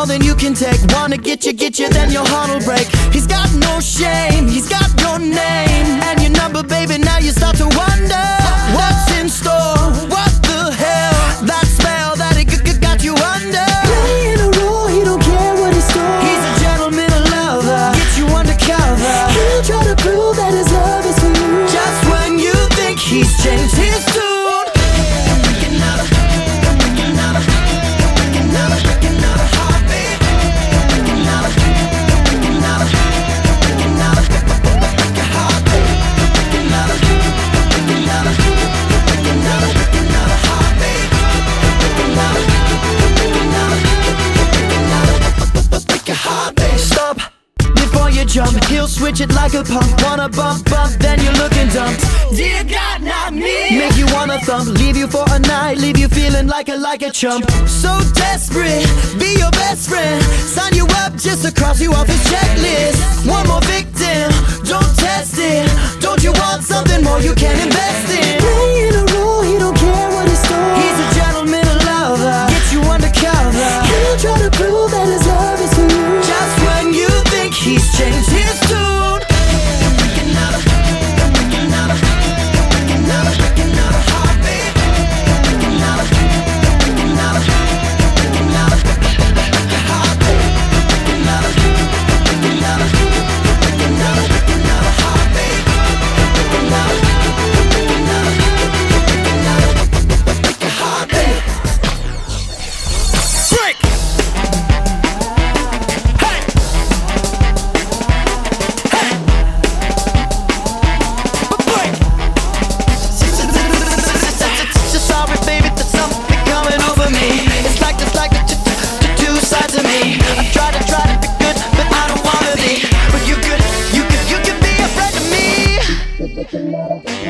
than you can take. Wanna get you, then your heart will break. He's got no shame, he's got your name and your number, baby. Now you start to wonder what's in store. What the hell? That spell that it got you under. Playing a role, he don't care what he stole. He's a gentleman, a lover, get you undercover. He'll try to prove that his love is for you. Just when you think he's changed his tune. Stop before you jump. He'll switch it like a pump. Wanna bump, then you're looking dumped. Dear God, not me. Make you wanna thump, leave you for a night, leave you feeling like a chump. So desperate, be your best friend. Sign you up just to cross you off his checklist. One more victim, don't test it. Don't you want something more you can invest in? Playing a role, he don't care what he stole. He's a gentleman, a lover, get you undercover. He'll try to prove that his love is for you. Just when you think he's changed his tune. You can be a friend to me.